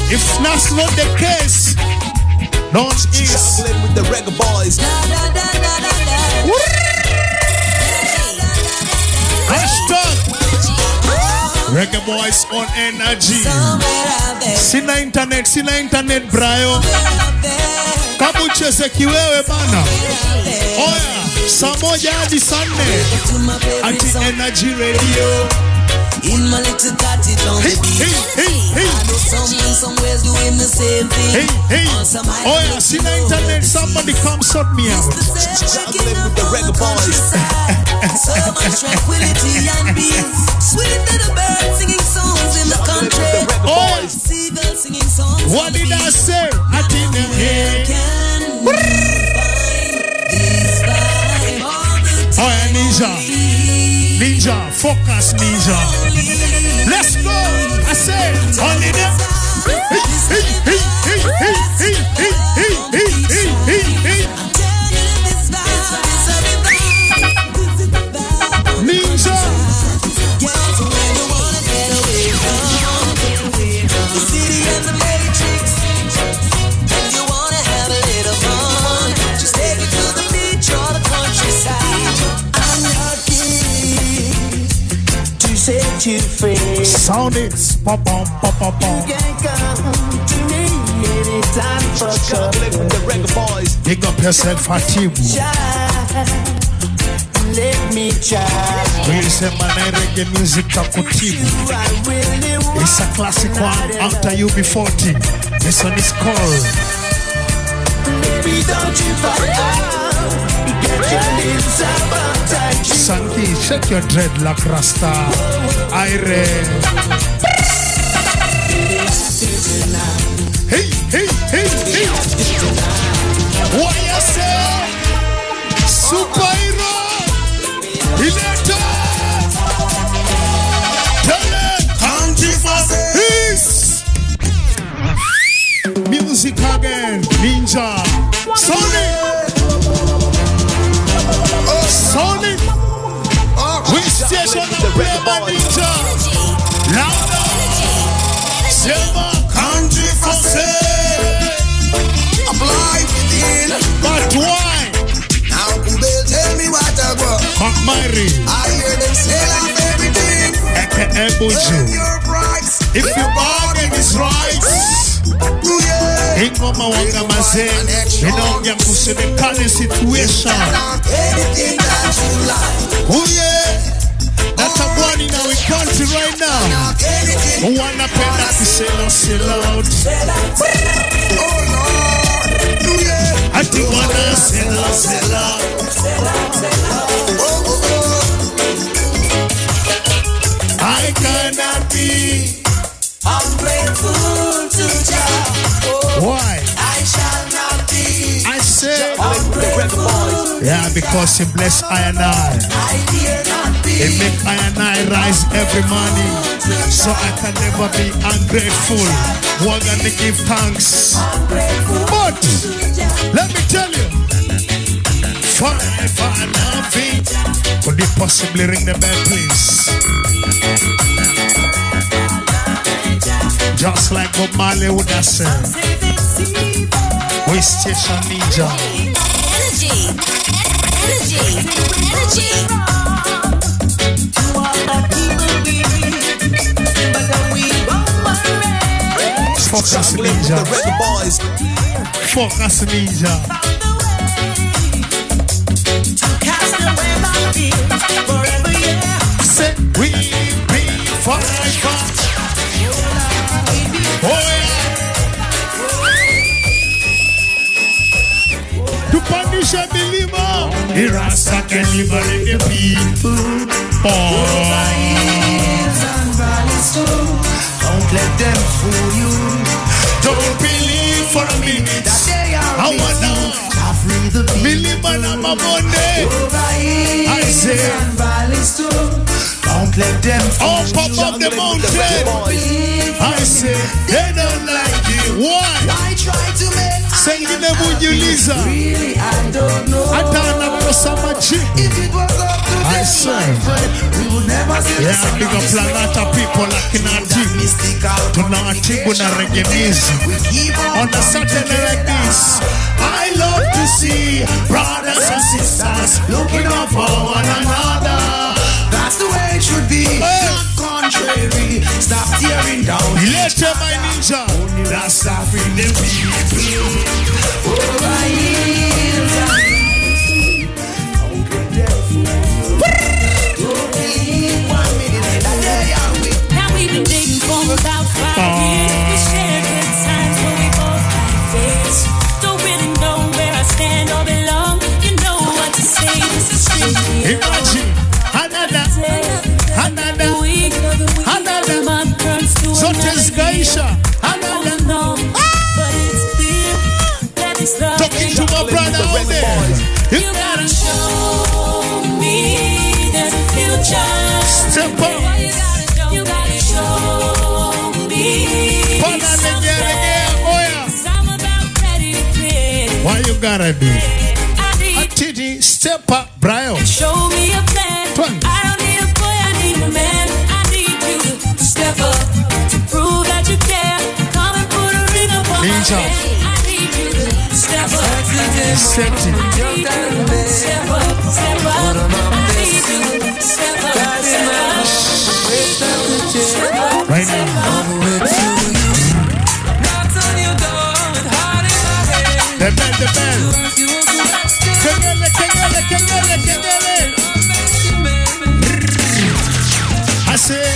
If that's not the case, Northeast. Juggling with the reggae boys. Hashtag Reggae Boys on energy. Sina internet brayo. Kabucheze kiwewe bana. Oya, saa moja hadi saa nne ati Energy Radio. In my little cottage on the beach. I know someone somewhere's doing the same thing. Oh yeah, see the internet, somebody come sort me out. Juggling with the reggae boys. So much tranquility and peace. Sweet little birds singing songs in the country. Oh, seagulls singing songs. what did I say? I didn't hear. Oh yeah, Ninja, focus Ninja. Let's go. I said, only them. Ninja. The city and the matrix. And you wanna have a little fun. Just take it to the beach or the countryside. I'm your key to set you free. Sound it. Pop on. You can come to me anytime for Juggling with the reggae boys. Pick up yourself, Atibu. Let me try. We say man, reggae music takutibu. It's a classic one. After you be 40. This one is called. Baby, don't you fight out. Get your lips up tight. Sanky, shake your dreadlock rasta. Ire. Hey. What you say? Superhero. Ileta. Tell it. Country Peace. Music again. Ninja. Sonic. We station and play by Ninja. Louder. Silver country for sale. Apply within. But why? Now Kubel tell me what I want. McMurray. I hear them sell off everything. AKA Buju. Your price. If your bargain is right. Ingoma wanga mazen. Inongia kuseme kali situation. Anything that you like. Oh yeah. That's a one in our country right now. Who wanna pay that to sell out? Oh Lord. I think wanna sell out. I cannot be ungrateful to Jah. Why? I shall not be. I say, ungrateful. yeah, because He bless I and I. I dare not be. He make I and I rise every morning, so I can never be ungrateful. We're gonna give thanks. But let me tell you, five and nothing. Could you possibly ring the bell, please? Just like Bob Marley would have said, we station Ninja. Energy. Focus Ninja. Focus Ninja. Say we be forever. Oh yeah. To punish a believer, he rasta can liberate the people. Don't let them fool you. Don't believe for a minute. I wanna believe on my Monday. I say, don't let them all pop up the mountain. I say, they don't like you. Why? I try to make. Singing them with you, Lisa. Really, I don't know. I don't know so much. If it was up to them, I swear. Yeah, big up Langata people like Natibu. Tunawatibu na reggae music. On a Saturday like this, I love to see brothers and sisters looking out for one another. That's the way it should be. Not contrary. Stop tearing down. Later, my ninja. That's stopping the people. Now we've been dating for about 5 years. We share good times, but we both like this. Don't really know where I stand or belong. You know what to say. This is strictly Imagine another week, another month turns to so another Gaisha, another no, but it's clear that it's love. talking to my brother out there. You gotta show me there's a future. Step up. You gotta show me I'm about ready to quit. Why you gotta be? I need Titi, step up, Brian. show me a plan. Twang. I don't need a boy, I need a man. I need you to step up to prove that you care. Come and put a ring up on my Ninja. head. I need you to step up. Set it. I need you to step up, step up. I need you to step up, step up. Right now. The bell. Kengele. I say,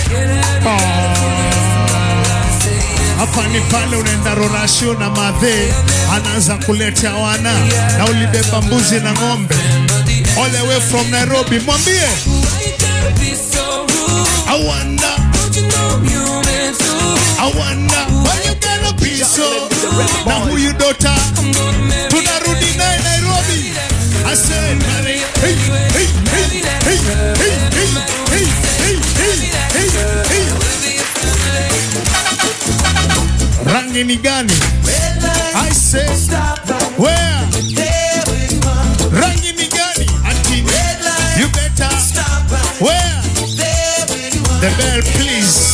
hapa ni pale unaenda Rorashio na madhe anaanza kuletea wana na ulibeba mbuzi na ng'ombe all the way from Nairobi. Mwambie I wonder why you gonna be so. Na huyu dota tunarudi naye Nairobi. I said, hey. Rangi ni gani? I said, where? Rangi ni gani? Ati, you better. Where? The bell, please.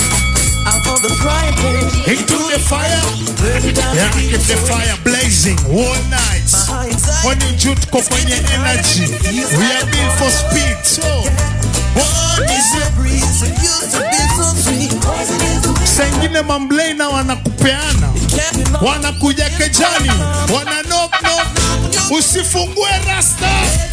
Into the fire. Yeah, keep the fire blazing all night. When you jut ko kwenye energy, we are built for speed. So, one is it. Sengine mamblena wanakupeana, wanakuja kejani, wana knock. Usifungue rasta.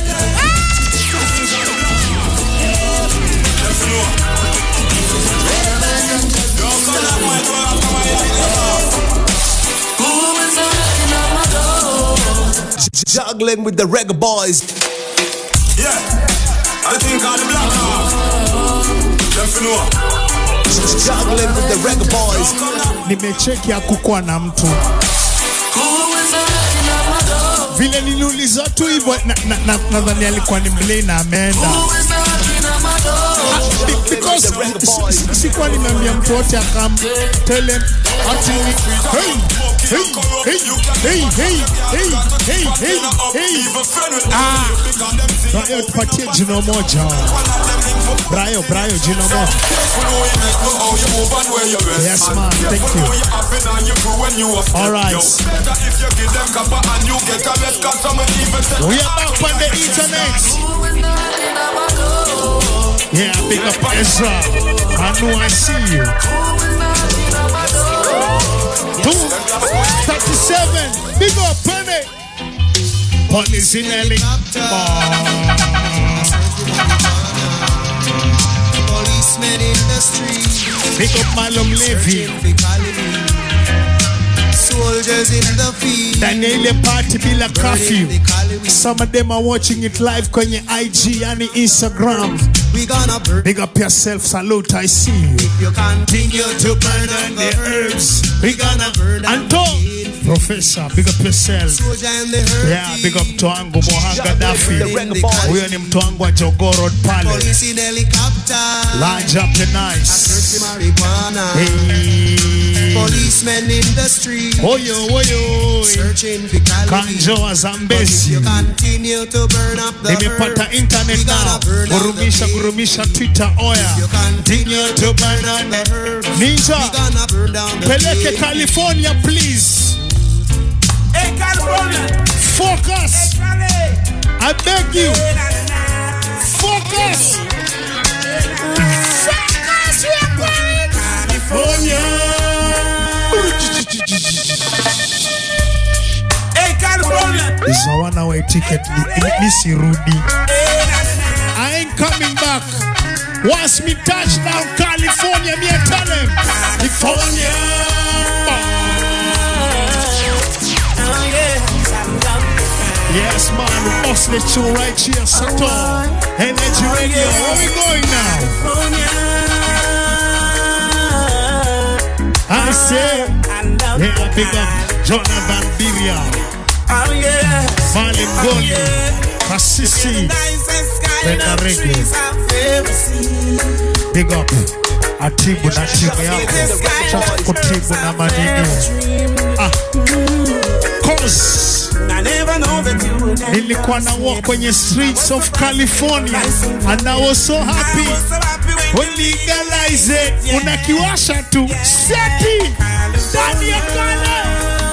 Juggling with the reggae boys. Yeah, I think I'm the black dog. Juggling with the reggae boys. Nimecheki hakukuwa na mtu. Vile niliuliza tu hivyo nadhani alikuwa ni mlena ameenda. Because sikuwa nimeambia mtu wote akam tell him ati hey. Brayo tupatie jino moja. Brayo jino moja. Yes man, thank you. Alright. We are back on the internet. Yeah, big up Ezra. I know I see you. 237. Big up Penny. Police in helicopter. Policemen in the street. Big up Malum Levy. Soldiers in the field. Daniel party bila curfew. Some of them are watching it live kwenye IG and Instagram. We gonna burn. Big up yourself, salute, I see you. If you continue to burn the herbs, we gonna burn. Anton, Professor, big up yourself. Yeah, big up Toango Mohanga Daffy. Huyo ni mtu wangu wa Jogoo Road pale. Large up the nice. Hey. policemen in the street. Oyo, oyo. Searching for Kanjo wa Zambezi. continue to burn up the Nimepata earth. internet now. Gurumisha Twitter oya. Continue to burn up the earth. Ninja. We gonna burn down the Peleke place. California, please. Hey, California. Focus. I beg you. Focus. Focus, we are going. California. Hey, California. This is a 1-hour ticket. Nisi Rudy. I ain't coming back. Once me touch down California, me I tell him. California. Yes, man, we must let you right here, Sato. Energy Radio, where we going now? I say, yeah, big up Jonathan Biria, Malim Goli, Kasisi, Bena Reggae. Big up Atibu na timu yako, Kutibu na manini. Cause nilikuwa na walk kwenye streets of California and I was so happy when legalize it. Unakiwasha tu seti ndani ya kala.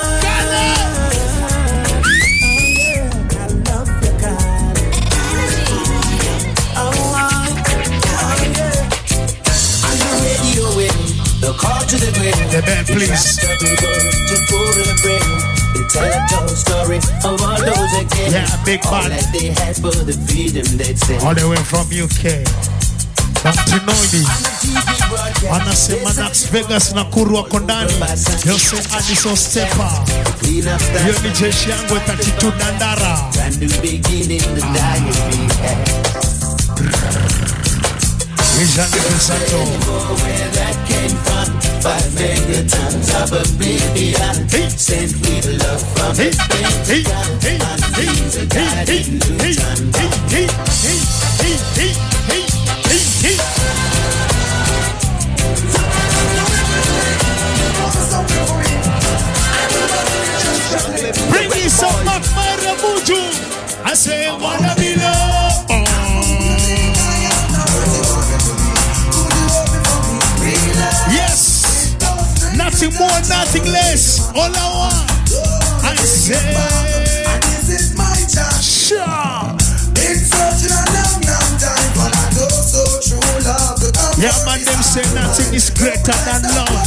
The band, please. Yeah, big man. All the way from UK. Antinoni. Anasema Las Vegas na Kuru wako ndani. Yose Addison Stepa. Hiyo ni jeshi yangu 32 Dandara. Ijani Pesato. Sent with love from the bring me some back, Marabuju. I say, wanna be loved. Yes. Nothing more, nothing less. All I want, I say, this is my time. Sure. Been searching a long time, but I know so true love. Yeah, man, them say nothing is greater than love.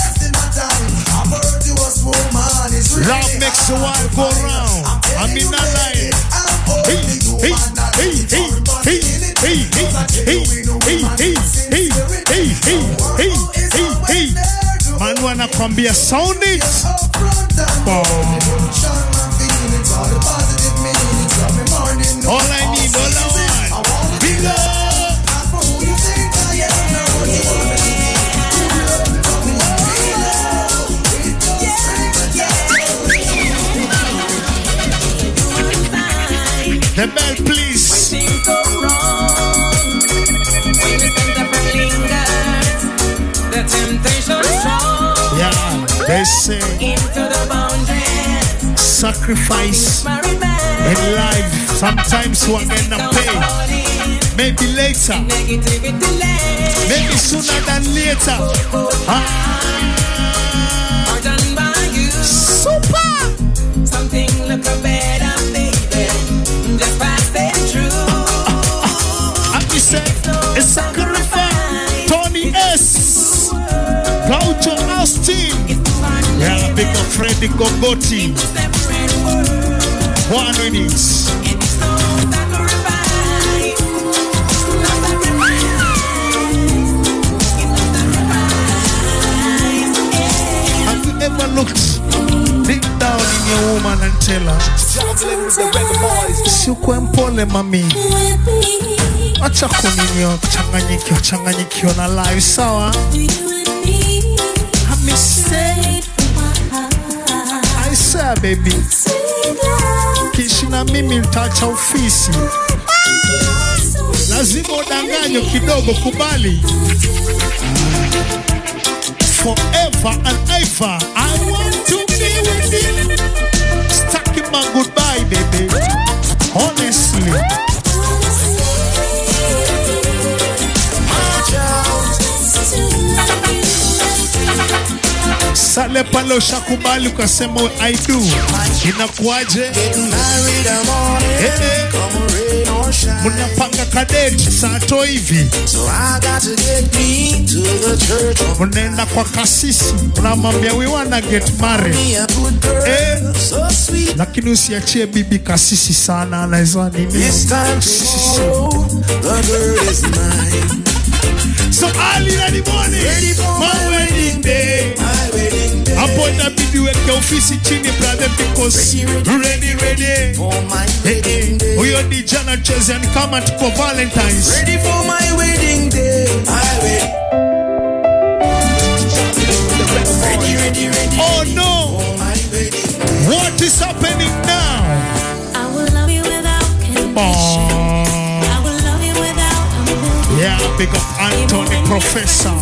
Love makes the world go round. I'm in a line. Hey, hey, hey, hey, hey, hey, hey, hey, hey, hey, hey, hey. Man wanna kwambia sound it. All I need, all I want. Big love. The bell, please. The temptation strong. Yeah, they say Into the boundaries. sacrifice in life. Sometimes we're gonna pay. Maybe later. Maybe sooner than later. Done by you. Super. Something look better, baby. Just passing through. I said it's sacrifice. Tony S. Gaucho Austin. Yeah, big up Freddy Gogoti. One minute. Have you ever looked deep down in your woman and tell her, "Sikuwe mpole mami, acha kuninyo changanyikio na life sawa." I say baby, kishi na mimi nitaacha ofisi. Lazima udanganyo kidogo, kubali. forever and ever. I want to be with you. Stuck in my goodbye, baby. Honestly. Sale pale ushakubali ukasema I do. Inakuaje? Munapanga kadeti saa to hivi. Munaenda kwa kasisi. Unamwambia we wanna get married. Lakini usiachie bibi kasisi sana. Anaweza nini? So early in the morning, my wedding day. Hapo inabidi weke ofisi chini brother because ready for my wedding day. Huyo DJ anacheza ni kama tuko Valentine's. Ready for my wedding day. Ready. Oh no! What is happening now? I will love you without condition. I will love you without. Yeah, big up Anthony Professor.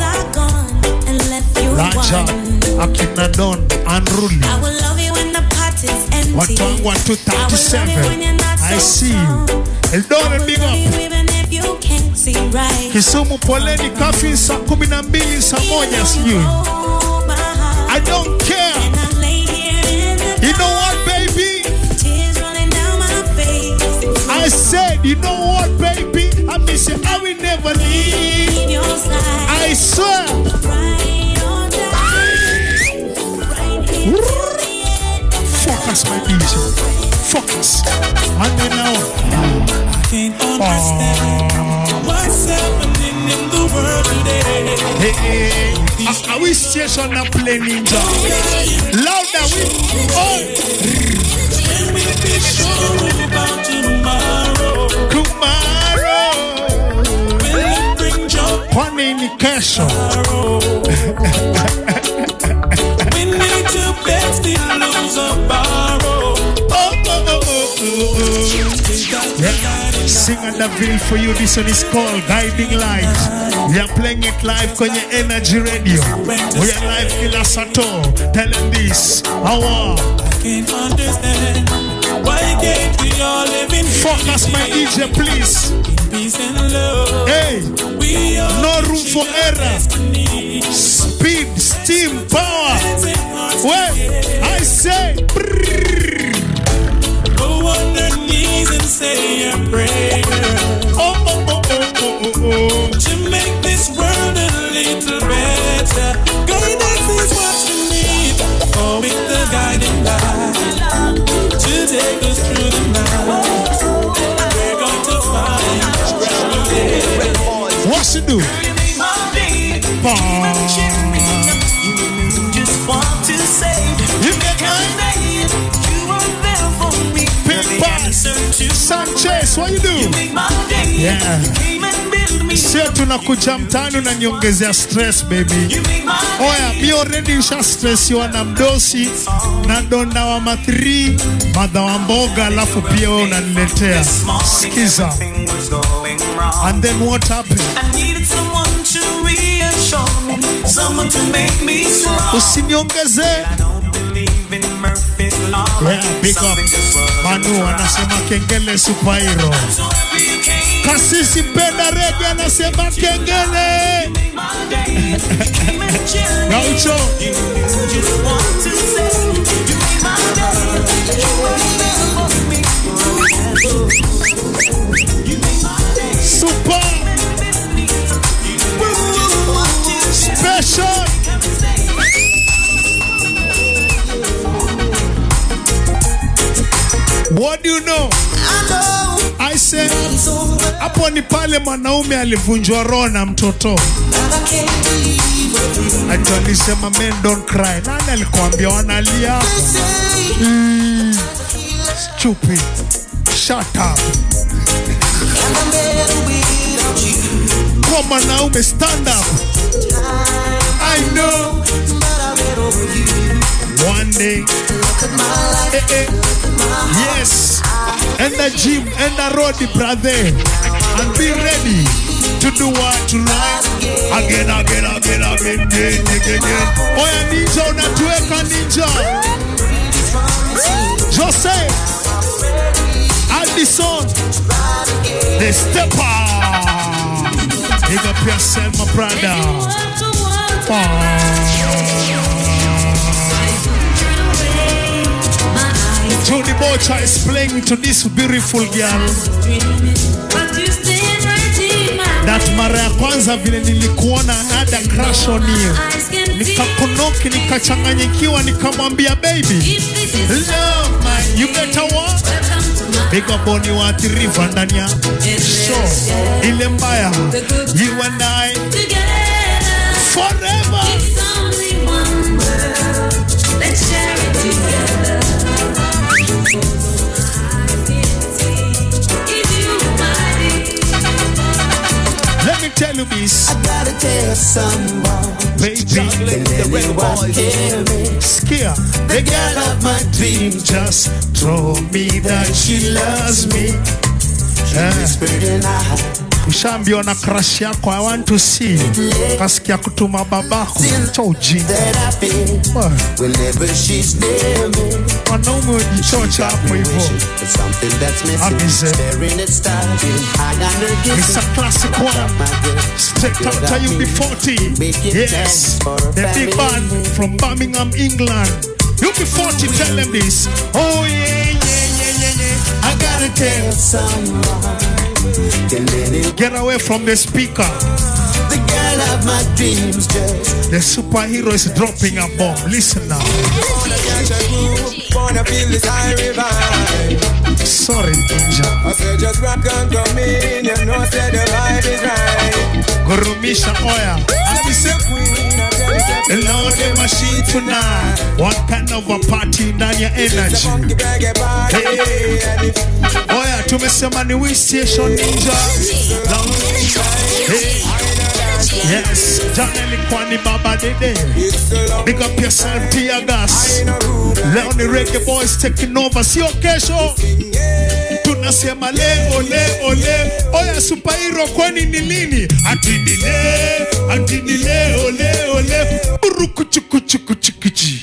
Raja, Akina Don, Unruly. I will love you when the pot is empty. Watu wangu wa 237. I see you. Eldoret, big up. Even if you can't see right. Kisumu poleni kafi saa 12 saa 1 sijui. I don't care. You know what, baby? Tears running down my face. I said, you know what, baby? I miss you. I will never leave. Your side. I swear. Focus, my DJ. Focus. And then now. I can't understand what's happening in the world today. Hey, are we station and play Ninja? Louder, we all. Can we be sure about tomorrow? Tomorrow. Will it bring joy? One indication. We need to beg, still lose or borrow. Yeah. Sing and Deville for you. This one is called Guiding Light. We are playing it live Kwenye Energy Radio. We are live Kila Sato. Tell them this. How I can't understand why can't we all live in focus, my DJ, please. peace and love? Hey, We all no room for error. Speed, steam, power. Well, I say. go on their knees and say a prayer to make this world a little better. Guidance is what we need. Oh, with the guiding light to take us through the night. We're going to find brand new day. What you do? Just want to say You get my you are there for me. Sanchez, what you do? Yeah. Sio tunakuja mtani unaniongezea stress, baby. Oya, mi already usha stress you na mdosi na donda wa mathri madha wa mboga alafu pia wewe unaniletea. Skiza. And then what happened? I needed someone to reassure me, someone to make me strong. Usiniongeze. I don't believe in Murphy's law. Yeah, big up. Manu anasema kengele superhero. Kasisi Penda Rege anasema kengele. Gaucho. Just want to say, you made my day. You were there for me. You made my day. Super. Just want to say, Special. What do you know? I say, hapo ni pale mwanaume alivunjwa roho na mtoto. Ati alisema men don't cry. Nani alikwambia wanalia? Stupid. Shut up. Kwa mwanaume stand up. I know. One day. Yes. And the gym and the road, brother. And be ready. to do what you like. Again. Oh yeah, ninja, unatuweka ninja. Jose, Addison, the stepper. Big up yourself, my brother. Tony Bocha is playing to this beautiful girl. That mara ya kwanza vile nilikuona had a crush on you. Nikakonoki, nikachanganyikiwa, nikamwambia baby, love man, you better walk. Big up on you at the river ndani ya show. Ile mbaya, you and I forever. It's only one world. Let's share it together. Let me tell you this. I gotta tell someone, baby, anyone hear me? Scare The girl of my dreams just told me that she loves me. whispered in I Ushaambiwa na crush yako, I want to see. Kasikia kutuma babako cha ujinga. that I feel whenever she's near me. Wanaume wajichocha hapo hivyo. It's something that's missing. Staring at stars, I got her kissing. It's a classic one. Straight out to UB40. Yes, the big band from Birmingham, England. UB40, tell them this. Oh yeah. I gotta tell someone. Get away from the speaker. The girl of my dreams just. The superhero is dropping a bomb. Listen now. Wanna feel this high revive. Sorry, Ninja. I said just rock and come in. You know said the vibe is right. Gurumisha Oya. I be so queen. I tell you the Lord the machine tonight. What kind of a party ndani ya energy? Hey. Oya, tumesema ni we station Ninja. Hey. Yes, jana ilikuwa ni Baba Dede. Big up yourself, Tia Gas. Leo ni Reggae Boys taking over. Sio kesho. Tunasema leo. Oya, superhero kwani ni lini? Ati ni leo. Burukuchukuchukuchukuchi.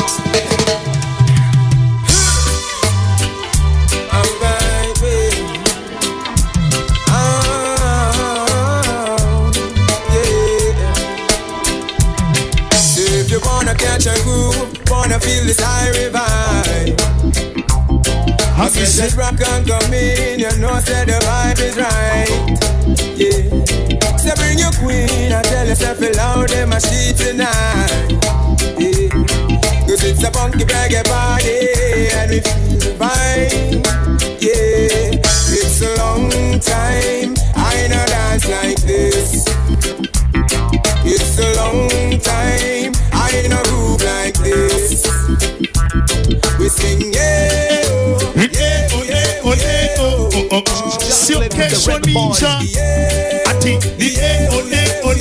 Catch a groove, wanna feel this high revive. I said just rock and come in, you know said the vibe is right. Yeah. So bring your queen, I tell yourself loud in my sheet tonight. Yeah. Cause it's a funky reggae party and we feel fine. Yeah. It's a long time, I know dance like this. It's a long time, I ain't a groove like this. We sing yeah, oh. Sio kesho Ninja. Ati oh.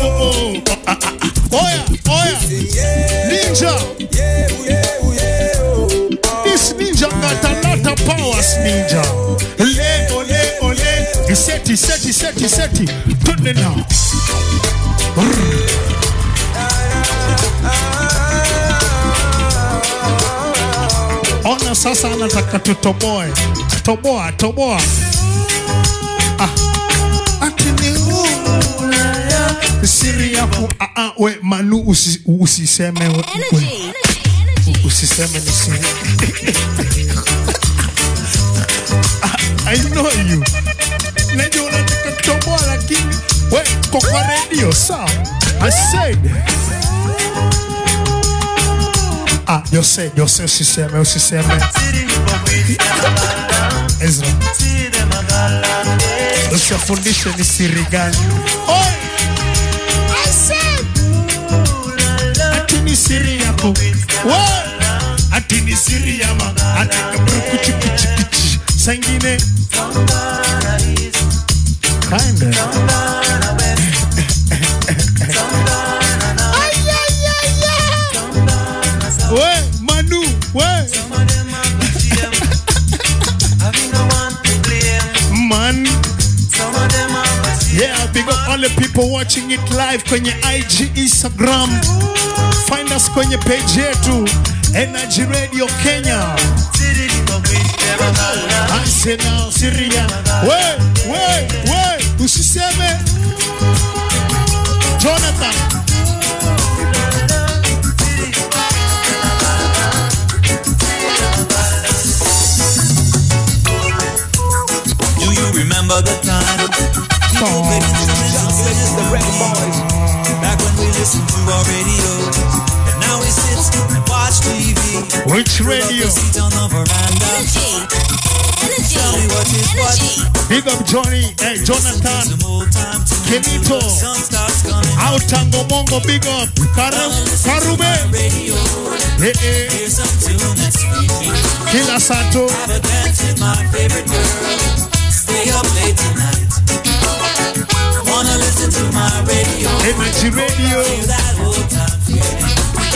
Oya. Ninja. This Ninja got a lot of powers, Ninja. Ole. Seti. Turn it now. Ona sasa anataka tutoboe. Toboa. Ati ni siri yako. We Manu usiseme we. Usiseme ni siri. I know you. Najua unataka kutoboa lakini we kwa radio sawa. I said Jose usiseme. Ezra, usifundishe ni siri gani. Oi, I said ati ni siri yako. Ati ni siri yama. Ati kuchukuchukuchi. Sangine kinda Manu, man. Yeah, big up people watching it live kwenye IG, Instagram. Find us kwenye page yetu Energy Radio Kenya. I say now Syria. Wait, usiseme Jonathan. Do you remember the time? The Reggae Boys. Back when we listened to our radio, and now we sit and watch TV. Which radio? On the veranda. Tell me what is what. Big up Johnny, hey Jonathan, Kenito, Autango Mongo, big up, Karube, hey, Kila Sato. Have a dance with my favorite girl. Stay up late tonight. Wanna listen to my radio. Energy Radio. Feel that old time feeling.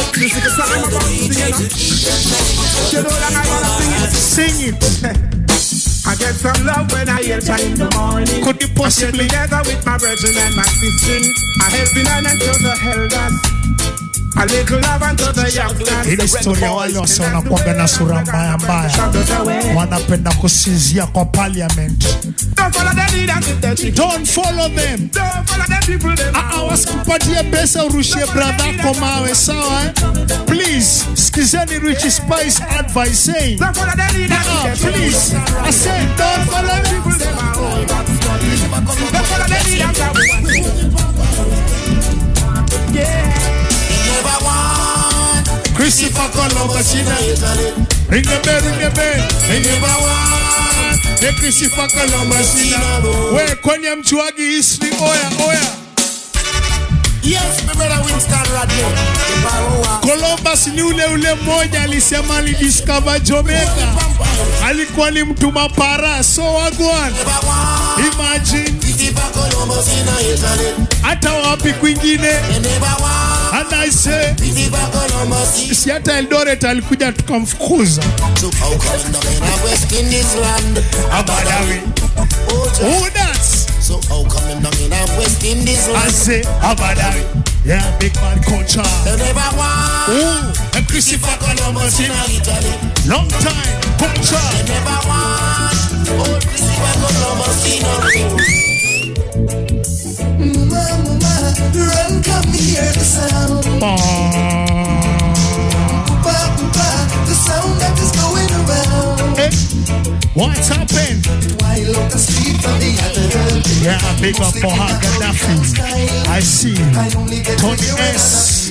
Sing it. I get some love when I enter in the morning. Could you possibly I get together with my brethren and my sister. I help in and to the elders. A little love unto the young lads. Hii historia wale wase wanakuwaga na sura mbaya mbaya, wanapenda kusinzia kwa parliament. Don't follow the leaders if they think. Don't follow them. Don't follow the people them. Wasikupatie pesa urushie brother kwa mawe, sawa eh? Please, skizeni Richie Spice advice saying. Don't follow the leaders if they think. Please, I said don't follow the people them. Don't follow the leaders. Yeah. Christopher Columbus, ring the bell. They never want. The Christopher Columbus, where kwenye mchuagi history, oya. Yes, my brother Winston Radio. Columbus ni ule mmoja alisema alidiscover Jamaica. Alikuwa ni mtu mapara, so wagwan. Imagine. Hata wapi kwingine. And I say, si hata Eldoret alikuja tukamfukuza. Abadawi. Who that's? So how come him down in a West Indies? I say Abadawi. Yeah, big man culture. They never want. Ooh, and Christopher Columbus in Italy. long time culture. They never want. Oh, Christopher Columbus in Mama, run, come hear the sound. The sound that is going around. Hey, what's happened? While on the street from the other world. Yeah, big up for her Gaddafi. I see Tony S.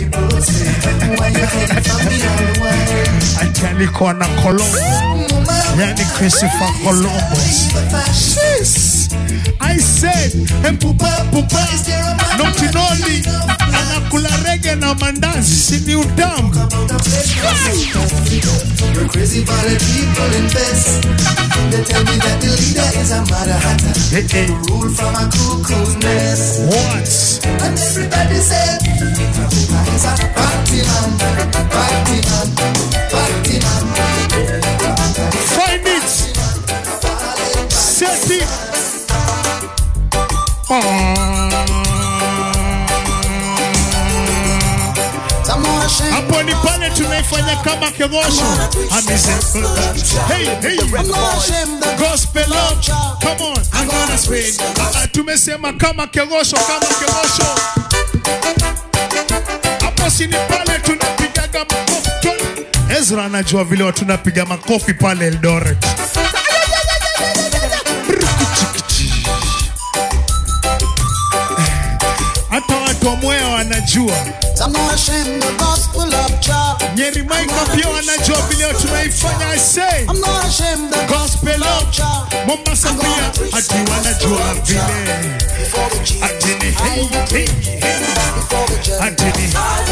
I tell you, Kona Colombo. Yani Christopher Columbus. Jeez. I said, pupa, not in only anakula reggae na mandazi, si ni utamu. You're crazy for the people in best. They tell me that the leader is a mother hatter. Hey. Rule from a cuckoo's nest. What? And everybody said, Papa is a party man. Find it. Set it. Hapo ni pale tunaifanya kama kegosho. Hey, gospel love. Come on, I'm gonna swing. Tumesema kama kegosho. Hapo si ni pale tunapigaga makofi. Ezra anajua vile watu tunapiga makofi pale Eldoret. Hata watu wa Mwea wanajua. Nyeri Maika pia wanajua vile tunaifanya. I say gospel love. Mombasa pia hati wanajua vile. Atini hey. Atini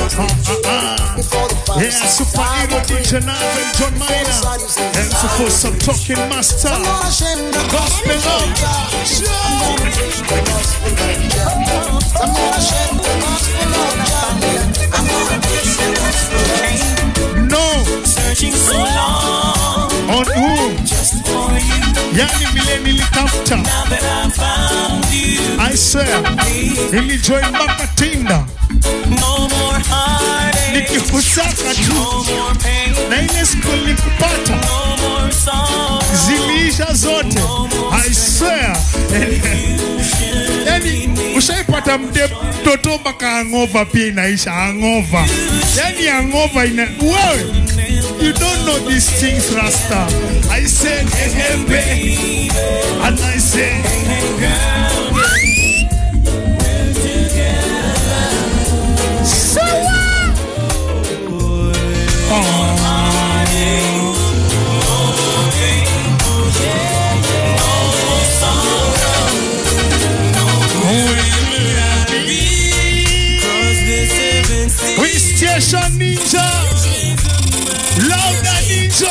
yeah, superhero DJ Nave John Maina. And so for some talking master. Gospel love. No. Searching so long. On who? Just for you. Yani vile nilitafuta. I swear, nilijoin mpaka Tinder. Nikikusaka tu na ile school nikupata ziliisha zote. I swear. Yani ushaipata mtoto mpaka hangover pia inaisha hangover. Yani hangover ina wewe. You don't know these things, Rasta. I said, hey, baby, and I said, hey, girl. So we station ninja, louder ninja.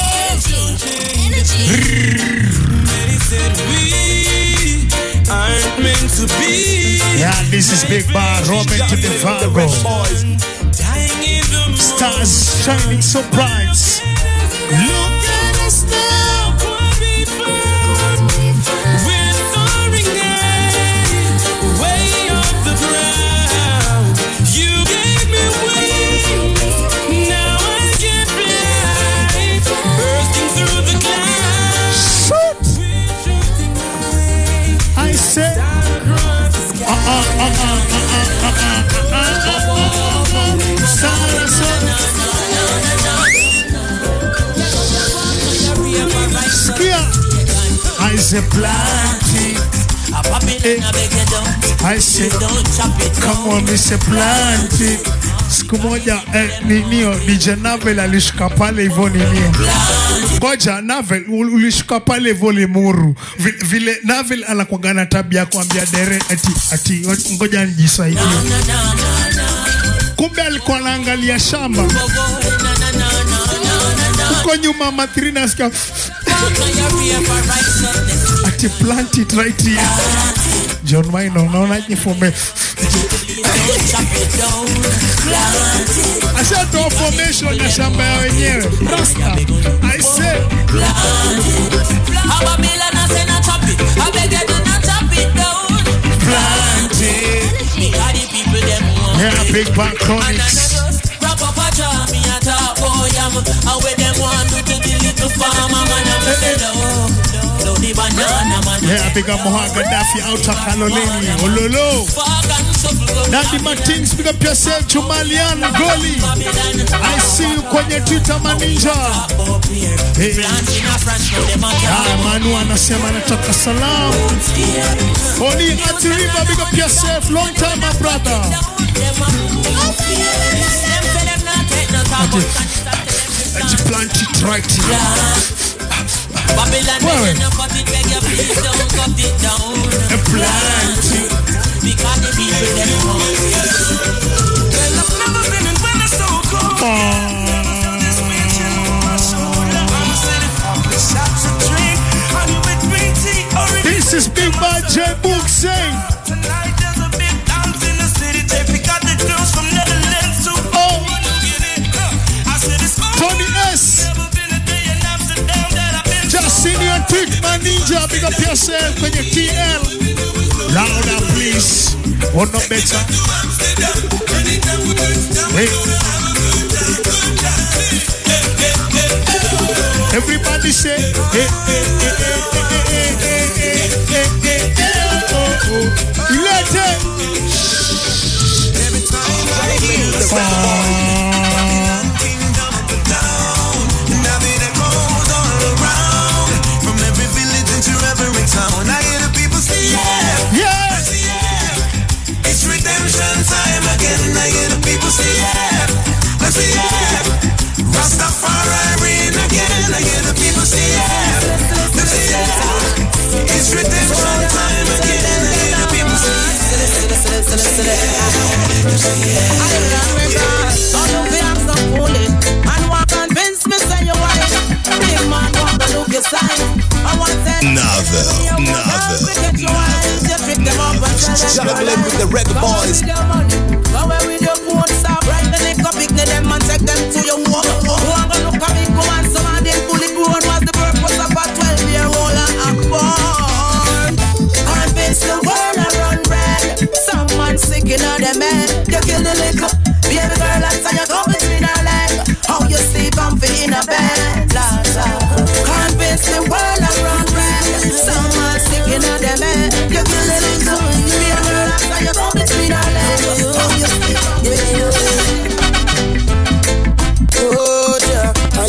Aren't meant to be. Yeah, this is Big Bar, Roman to the Vago. Stars shining so bright. Look at us now. We're soaring high, way off the ground. You gave me wings, now I can fly, bursting through the clouds. Shoot! I said, I say planting. I say, come on, me say planting. Siku moja ninio DJ Navel alishuka pale hivyo ninio. Ngoja Navel ulishuka pale hivyo Limuru. Vile Navel anakuanga na tabia kuambia dere ati ngoja nijisaidie. Kumbe alikuwa anaangalia shamba. Uko nyuma matrina sikia ati plant it right here. John Wayne unaona jifume. Asha to formation ya shamba ya wenyewe. Rasta. I say plant it. Yeah, Big Bang Chronics. Yeah, big up Moha Gaddafi out of Kaloleni. Ololo. Nandi Martins, big up yourself, Jumalian Goli. I see you kwenye Twitter maninja. Hey. Manu anasema anatoka salam. Oni Ati River, big up yourself, long time my brother. Ati plant it right here. Well, a planting. Because the people them want. Well, I've never been in weather so cold. This winter on my shoulder. I'm a city for shots of drink. And you with green tea. This is Big Bad J Book saying. Tonight there's a big dance in the city. They pick out the girls from Netherlands. So I said it's Tony S. Just senior trick man ninja, big up yourself when you TL. Louder please. Oh no better. Hey. Everybody say hey, hey, hey, hey, hey, hey, hey, hey, hey, oh, oh. You let it. Every time I hear the sound. I hear the people say yeah, yeah, yeah. It's redemption time again. I hear the people say yeah, let's say yeah. Rastafari again. I hear the people say yeah, let's say yeah. It's redemption time again. I hear the people say yeah. I can't regard all of the acts of foolish. Man, what convince me say you're white. Big man, want to look your sign. Novel. Juggling with the reggae boys. Go away with your phone, stop right the neck up, pick them and take them to your wall. Who are gonna look at me, go and some of them bullet road was the purpose of a 12-year-old.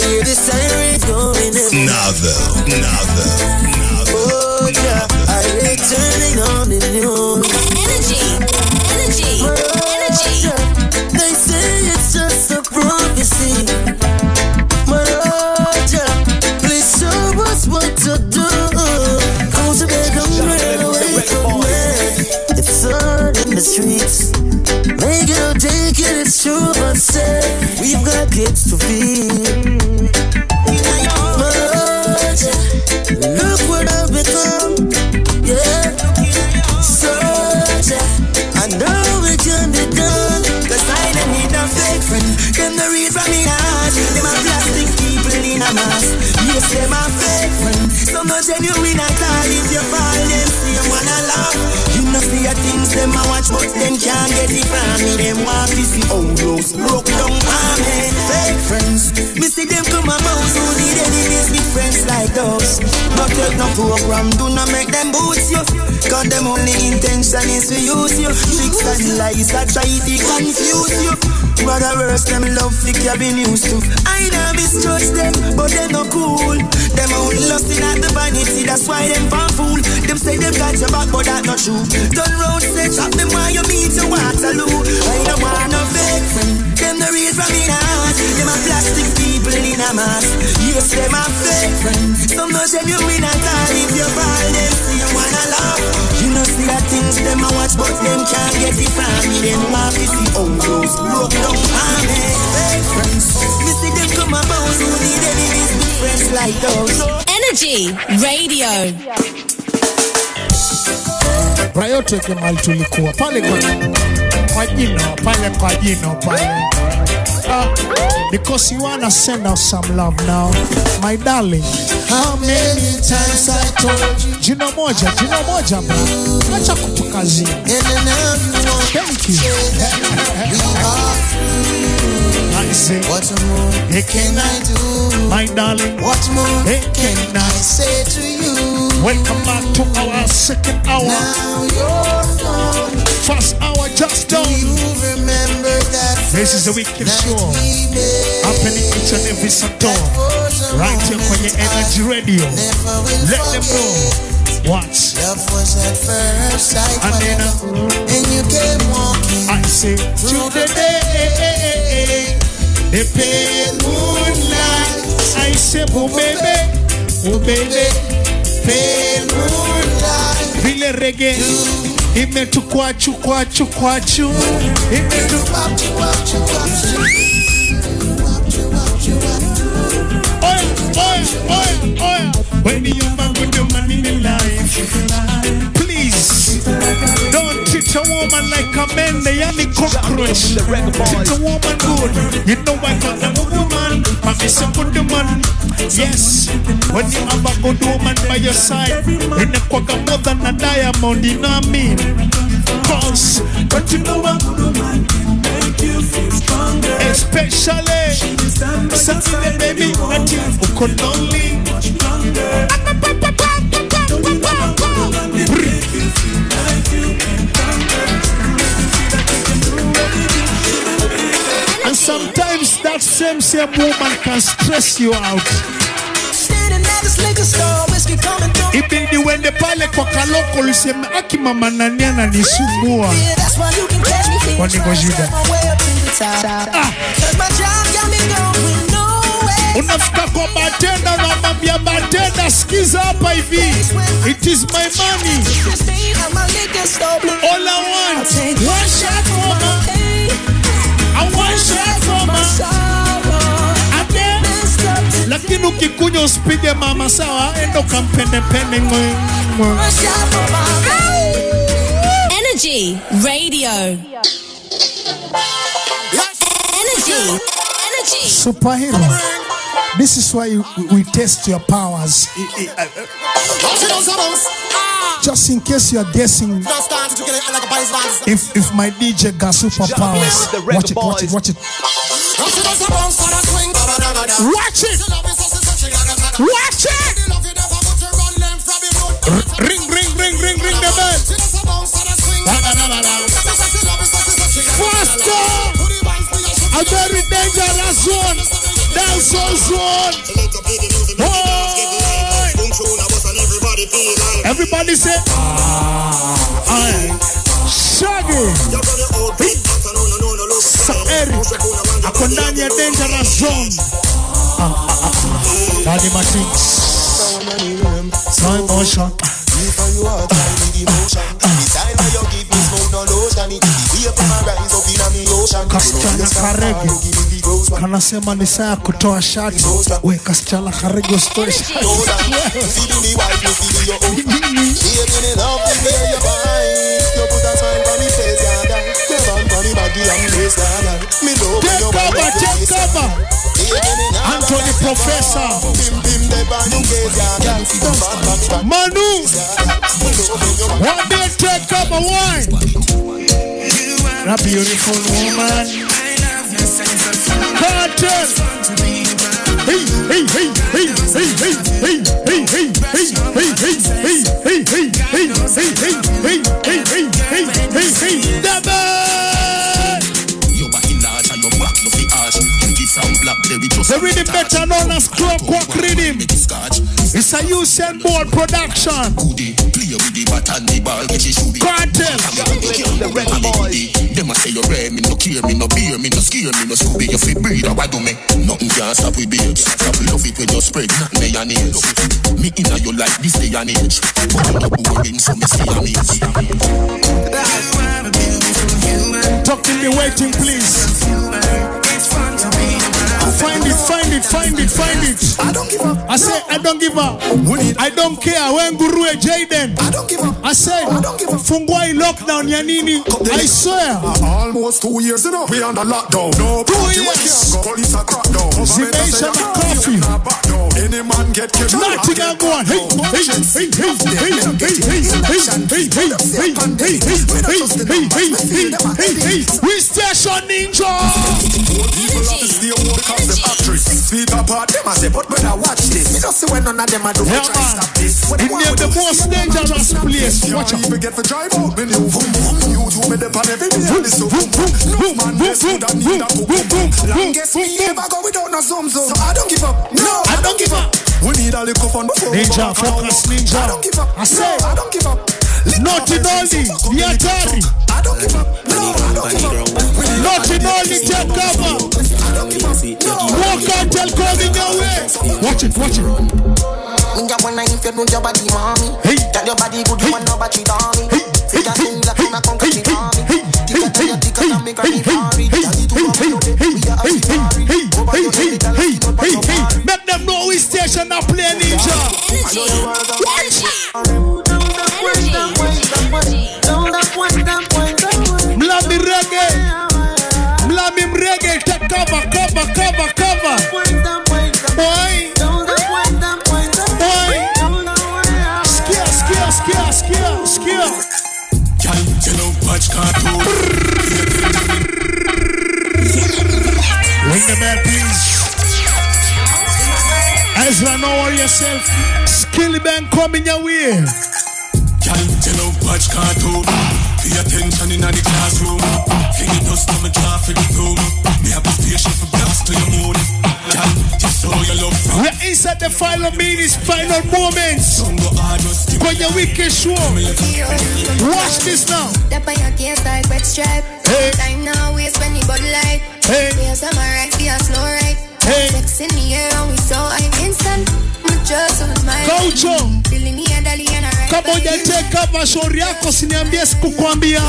hear the sirens going in. Novel. Oh yeah, I hate turning on the news. Energy. They say it's just a prophecy. But oh yeah, please show us what to do. Come to bed, come right away from there. It's hard in the streets. Make it or take it, it's true, but say we've got kids to feed. But look what I've become, yeah. So I know it can be done. Cause I don't need a fake friend. Them the read from me heart. Them a plastic people in a mask. Yes, them a fake friend. Some no genuine at all. If you fall, them see them wanna laugh. You know see your things, them a watch, but them can't get it from me. Them want to see all those broke down army. Fake friends, me see them come about. Who need enemies with friends like those? Not take no program, do not make them boost you. Cause them only intention is to use you. Tricks and lies that try to confuse you. Brother worse, them love fick you been used to. I know misjudge them, but they no cool. Them only lusting at the vanity, that's why them fan fool. Them say them got your back, but that not true. Turn round, say trap them while you meet your Waterloo. I don't want no fake friend. Them the real from in heart. Them a plastic people in a mask. Yes, them a fake friend. Some no genuine at all. If you fall, them see you wanna laugh. You know see the things them a watch, but them can't get it from me. Them want to see all those broke down army. Fake friends, me see them come about. Who need enemies with friends like those? Energy Radio. Rayote kemali tulikuwa pale kwa jino pale. Because you wanna send out some love now, my darling. How many times I told you? Jino moja bro. Acha kutukazi. Thank you. I say, what more can I do? My darling, what more can I say to you? Welcome back to our second hour. Now you're gone. First hour just done. You remember that this is the weekend show happening each and every Saturday right here on your Energy Radio. Let them know what love was at first sight. And then and you came walking. I say through the day, the pale moonlight. I say oh baby, pale moonlight. Vile reggae imetukwachu Oya. When you're man with the man in your life, please don't treat a woman like a man. They are the cockroach. Treat a woman good. You know I got a woman, but it's a good woman. Yes, when you have a good woman by your side, in a quagga more than a diamond, you know what I mean? Cause, but you know what? Especially something baby that you could only and sometimes that same woman can stress you out. Ibidi wende pale kwa kaloko luseme aki mama nani ananisumbua. Kwa niko shida. Unafika kwa bartender na mambia bartender skiza hapa hivi. It is my money. All I want, one shot for me. I one shot for me. Again. Lakini ukikunywa usipige mama sawa, endo kampende pende Energy Radio. Energy. Superhero. This is why we test your powers. Just in case you are guessing if my DJ got superpowers. Watch it. Watch it. Ring the bell. Faster. A very dangerous one. Down zone. Everybody say, Shaggy. Saeri. Ako ndani ya dangerous zone. Body machines. Slow motion. Kasichana Karege kanasema ni saa kutoa shati. We kasichana Karege usitoe shati. Take cover. Anthony Professor Manu. One day take cover. Why? A beautiful woman. Cartel. Hey, hey, hey, hey, hey, hey, hey, hey, hey, hey, hey, hey, hey, hey, hey, hey, hey, hey, hey, hey, double. Your body large and your back no fi arch. Some blackberry just the rhythm better known as Clockwork Rhythm. It's a Usain Bolt production. Cartel. Them a say you rare, me no care, me no beer, me no scare, me no scooby. You fi breathe, why do me? Nothing can stop with babes. Stop love it when you spread, nothing they an age. Me inna your life this day and age. Boring, so me stay amazed. Talk to me waiting, please. Find it. I don't give up. I say I don't give up. I don't care when Guru Jaden. I don't give up. I say I don't give up. Fungwai lockdown yanini. I swear. Almost 2 years now. We under lockdown. No 2 years. Police are cracked down. Zibation and coffee. Any man get killed. Nothing I go on. Hey. We station ninja. Speak apart, them I say, but when I watch this, you don't see when none of them I do try stop this. In the most dangerous place. Watch out. Even get for drive out, me new boom boom. You do me the pan every day, and this so boom boom. No man, this food I need a boom boom. Longest me never go without no zoom zoom. So I don't give up. No, I don't give up. We need a little fun before Ninja, focus Ninja. I don't give up. I say, I don't give up. Naughty Dolly, the Atari. I don't give up. No, I don't give up. Naughty Dolly, take cover. Walk out, tell coming your way. Watch it. When I if you do your body, mommy. Tell your body good, you want no battery, mommy. Say that thing like you not concrete, mommy. Make them know we station a play Ninja. Mlambi reggae, take cover. Boy. Scare. Ring the bell, please. Ezra, know yourself. Skilly Bang coming your way. Pay attention in the classroom. Fling it us from the traffic room. Me have a station for blast to your moon. Just show your love. We're inside the final minutes, final moments. For your wicked show. Watch this now. That by your case like wet stripe. Time now waste when you body light. Here's some right, be a slow right. Sex in the air and we so I'm instant. Gaucho, kama hujateka mashauri yako siniambie sikukwambia.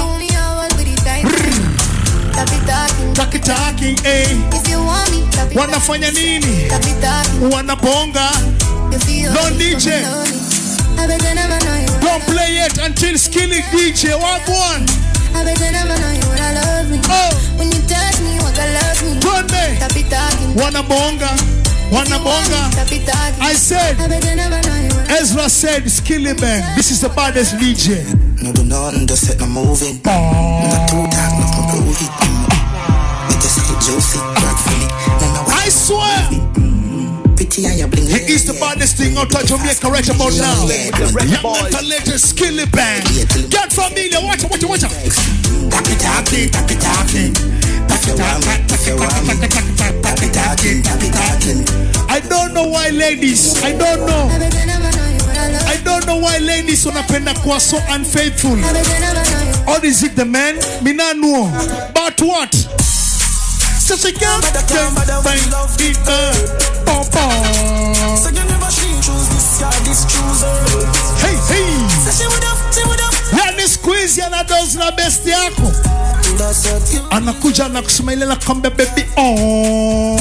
Takitaki, wanafanya nini? Wanabonga. No DJ. Don't play it until Skilly DJ. What one? Oh, when you touch me, what I love me. Wanabonga. I said, Ezra said, Skilly Bang, this is the baddest DJ. No do nothing, just set them moving. Not too dark, not prove it. We just hit juicy, work for me. I swear, Pity and you bling. he is the baddest thing out of Jamaica right about now. Young mental latest skilly band. Get familiar, watch it. I don't know why ladies, I don't know why ladies wanapenda kuwa so unfaithful. Or is it the men? Mina know. But what? So you can't find it. So you never choose this guy, this chooser. Hey. So she would have. Yani squeeze yana dozi na best yako. Anakuja na kusmile na kombe baby on.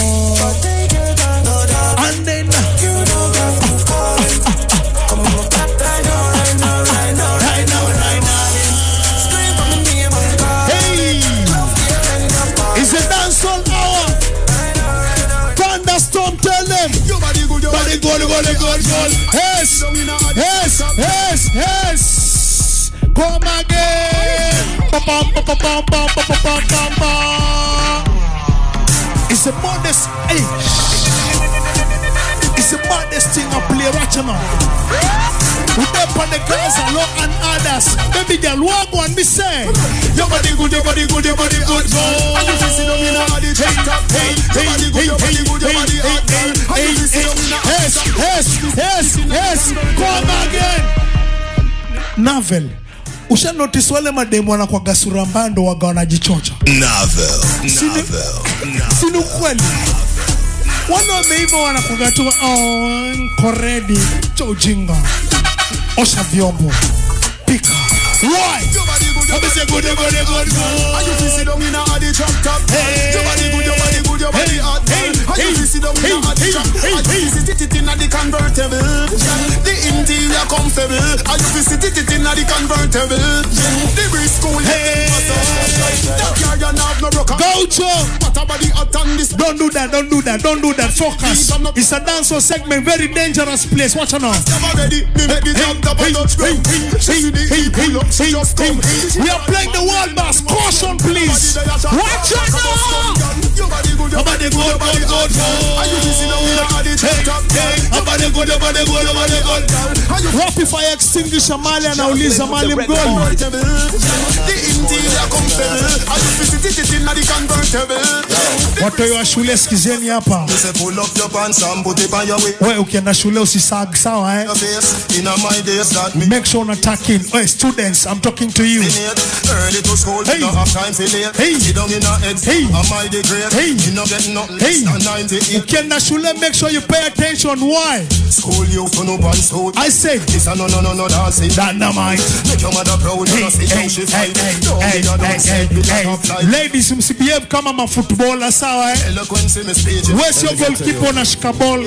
And then hey, it's a dancehall hour. Thunderstorm, tell them. Body good. Yes. Come again. It's a modest age. It's a modest thing I play right now. We up on the girls and others. Baby girl, walk on me say. Your body good. And you see them in all the top. Hey. Yes. Come again. Navel. Usha notice wale mademu wanakuwa gasura mbando waga wanajichocha. Navel. Sinu kweli. Wana wameiva wanakuwa tu koredi chojinga. Osha vyombo. Pika. Why? I'm say good. And you see them in all the top. Your body good, your body hot. And you see them in all the top. And you see it in the convertible. The interior comfortable. And you see it in the convertible. The breeze cool. Go to. Don't do that. Focus. It's a dancehall segment, very dangerous place. Watch out now. We are playing the world bass. Caution, please. Watch out now. Nobody good. Rapid fire extinguisher mali anauliza mali mgoni. Watu wa shule sikizeni hapa. Wewe ukienda shule usisag sawa eh? Make sure una tuck in. Hey students, I'm talking to you. Hey. Ukienda shule, make sure you pay attention. Why? I said dynamite. Hey. Ladies, msibehave kama mafootballer sawa eh? Where's your goalkeeper na shika ball?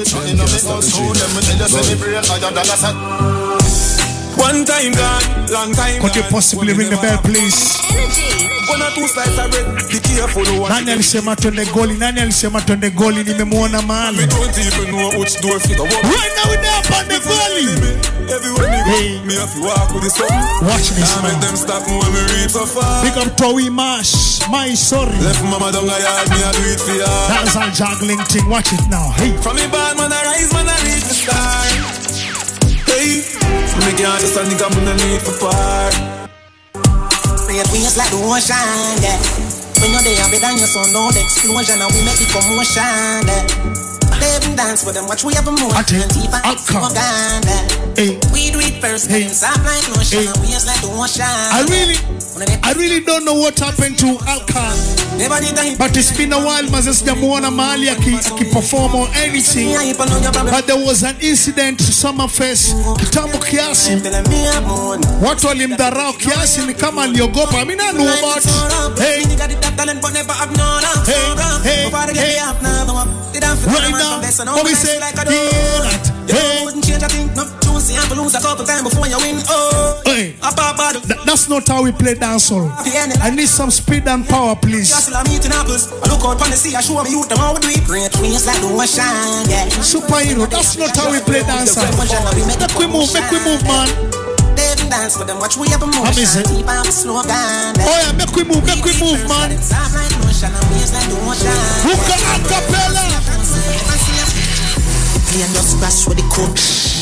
One time gone, long time. Could you possibly ring the bell, please? One or two slices of bread. Be careful. Nani alisema twende goli? Nimemuona mahali. We don't even know which door fit. Right now we there upon the goli. Everywhere me have to walk with the sun. Watch this man. Make them stop me when we reach so far. Big up Towie Mash. My sorry. Left mama down a yard, me a do it for ya. That's a juggling thing. Watch it now. Hey. From me bad man I rise, man I reach the star. Hey. From me can't just stand, I'm gonna need for part. We just like the ocean, yeah. When you're there, we done your son, no explosion, and we make it commotion, yeah. They even dance with them, watch we have a more. We do it first, then stop like lotion, and we just like the ocean. I really don't know what happened to Alka, but it's been a while. Mazes jamuona mahali akiperform or anything. But there was an incident Summerfest kitambo kiasi. Watu walimdharau kiasi ni kama aliogopa. I mean I know about. Hey. Right now, what we say? Hey. That's not how we play dancehall. I need some speed and power, please. Superhero, that's not how we play dancehall. Make we move, man. Dance with them, watch we have a motion. Oh yeah, make we move, man. Hookah acapella. and just crash with the code.